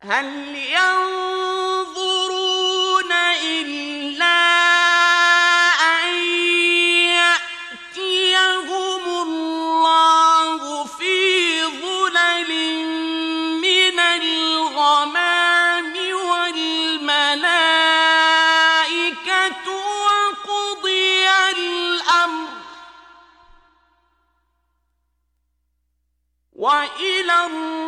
هل ينظرون إلا أن يأتيهم الله في ظلل من الغمام والملائكة وقضي الأمر وإلى الله